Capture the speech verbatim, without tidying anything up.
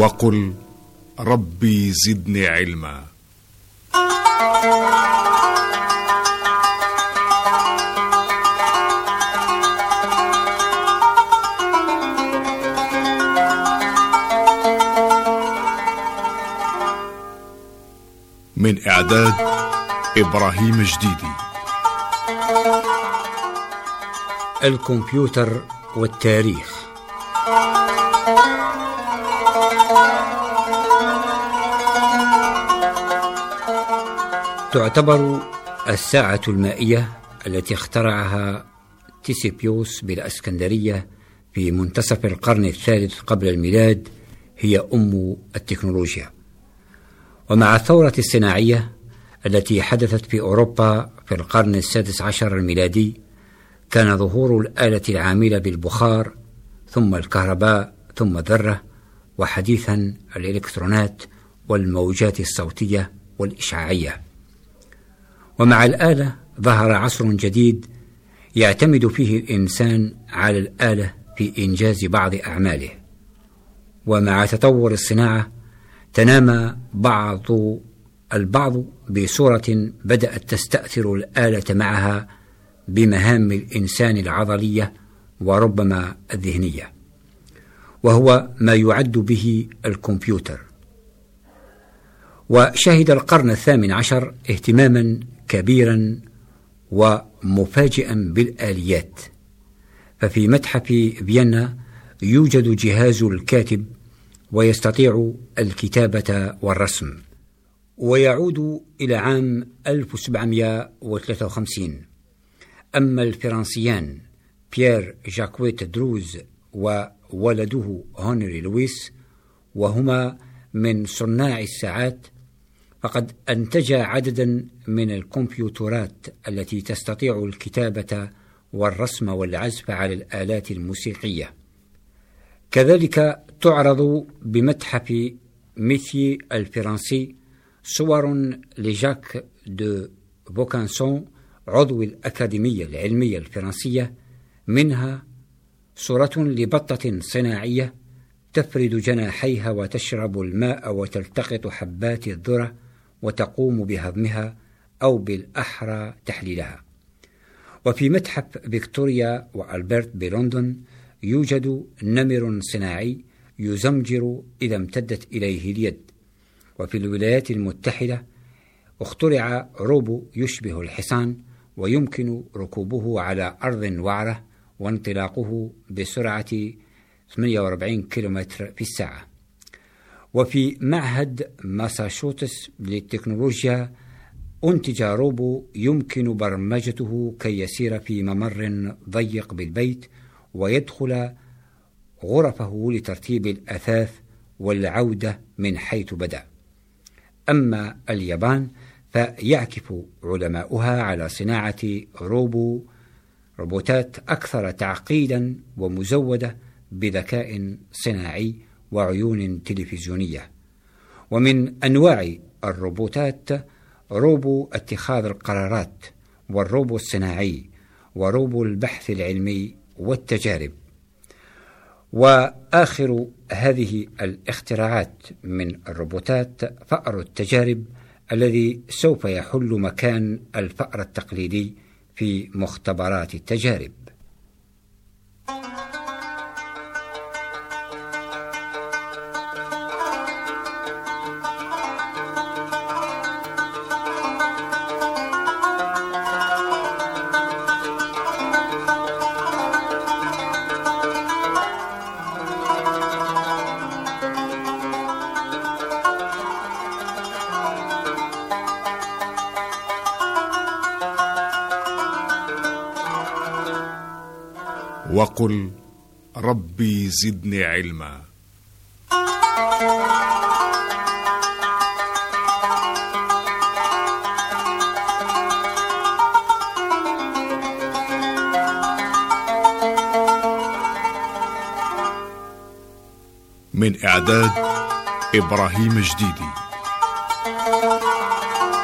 وقل ربي زدني علما. من إعداد إبراهيم جديدي. الكمبيوتر والتاريخ. تعتبر الساعة المائية التي اخترعها تيسيبيوس بالإسكندرية في منتصف القرن الثالث قبل الميلاد هي أم التكنولوجيا. ومع الثورة الصناعية التي حدثت في أوروبا في القرن السادس عشر الميلادي، كان ظهور الآلة العاملة بالبخار ثم الكهرباء ثم الذرة، وحديثا الإلكترونات والموجات الصوتية والإشعاعية. ومع الآلة ظهر عصر جديد يعتمد فيه الإنسان على الآلة في إنجاز بعض أعماله. ومع تطور الصناعة تنامى بعض البعض بصورة بدأت تستأثر الآلة معها بمهام الإنسان العضلية وربما الذهنية، وهو ما يعد به الكمبيوتر. وشهد القرن الثامن عشر اهتماما كبيرا ومفاجئا بالآليات، ففي متحف فيينا يوجد جهاز الكاتب ويستطيع الكتابة والرسم. ويعود إلى عام ألف وسبعمائة وثلاثة وخمسين. أما الفرنسيان بيير جاكويت دروز وولده هنري لويس، وهما من صناع الساعات، فقد أنتجا عددا من الكمبيوترات التي تستطيع الكتابة والرسم والعزف على الآلات الموسيقية. كذلك تعرض بمتحف ميثي الفرنسي صور لجاك دو بوكانسون عضو الأكاديمية العلمية الفرنسية، منها صورة لبطة صناعية تفرد جناحيها وتشرب الماء وتلتقط حبات الذرة وتقوم بهضمها أو بالأحرى تحليلها. وفي متحف فيكتوريا وألبرت بلندن يوجد نمر صناعي يزمجر إذا امتدت إليه اليد. وفي الولايات المتحدة اخترع روبو يشبه الحصان ويمكن ركوبه على أرض وعرة وانطلاقه بسرعة ثمانية وأربعين كيلومتر في الساعة. وفي معهد ماساتشوستس للتكنولوجيا أنتج روبو يمكن برمجته كي يسير في ممر ضيق بالبيت ويدخل غرفه لترتيب الأثاث والعودة من حيث بدأ. أما اليابان فيعكف علماؤها على صناعة روبو روبوتات أكثر تعقيدا ومزودة بذكاء صناعي وعيون تلفزيونية. ومن أنواع الروبوتات روبو اتخاذ القرارات، والروبو الصناعي، وروبو البحث العلمي والتجارب. وآخر هذه الاختراعات من الروبوتات فأر التجارب، الذي سوف يحل مكان الفأر التقليدي في مختبرات التجارب. وقل ربي زدني علما. من إعداد إبراهيم جديدي.